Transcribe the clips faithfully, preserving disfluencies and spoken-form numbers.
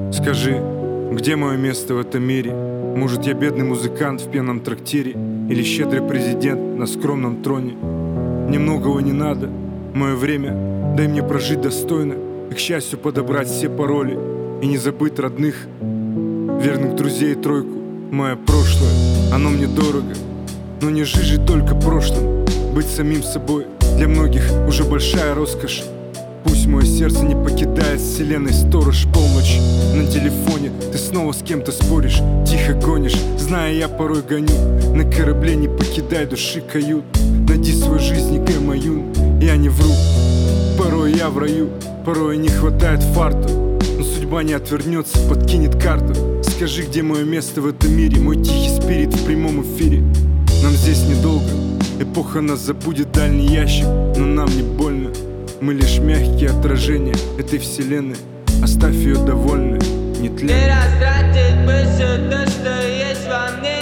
Скажи, где мое место в этом мире? Может, я бедный музыкант в пьяном трактире или щедрый президент на скромном троне? Мне многого не надо, мое время, дай мне прожить достойно и, к счастью, подобрать все пароли и не забыть родных, верных друзей и тройку. Мое прошлое, оно мне дорого, но не жить же только прошлым. Быть самим собой для многих уже большая роскошь. Пусть мое сердце не покидает вселенной сторож. Полночь на телефоне, ты снова с кем-то споришь, тихо гонишь, зная, я порой гоню. На корабле не покидай души кают. Найди свою жизнь, не гамаюн, я не вру. Порой я в раю, порой не хватает фарту, но судьба не отвернется, подкинет карту. Скажи, где мое место в этом мире, мой тихий спирит в прямом эфире. Нам здесь недолго, эпоха нас забудет, дальний ящик, но нам не больно. Мы лишь мягкие отражения этой вселенной. Оставь ее довольной, не тлен. Не растратить мысль то, что есть во мне.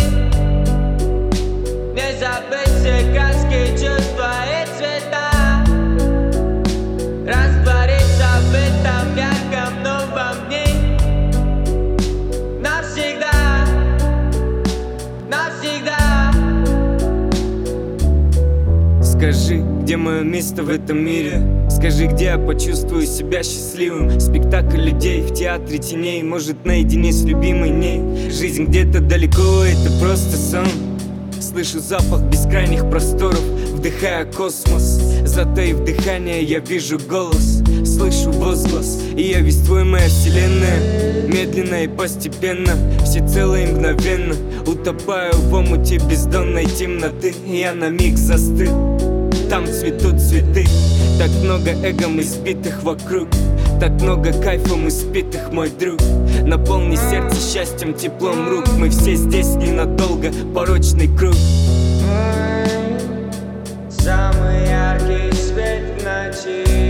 Не забыть все краски, чувства и цвета. Раствориться в этом ярком новом дне. Навсегда, навсегда. Скажи, где мое место в этом мире? Скажи, где я почувствую себя счастливым? Спектакль людей в театре теней, может, наедине с любимой ней. Жизнь где-то далеко, это просто сон. Слышу запах бескрайних просторов, вдыхая космос. Затаив дыхание, я вижу голос, слышу возглас, и я весь твой, моя вселенная. Медленно и постепенно, всецело и мгновенно утопаю в омуте бездонной темноты. Я на миг застыл, там цветут цветы. Так много эгом избитых вокруг, так много кайфом испитых, мой друг. Наполни сердце счастьем, теплом рук. Мы все здесь ненадолго, порочный круг. Самый яркий свет в ночи.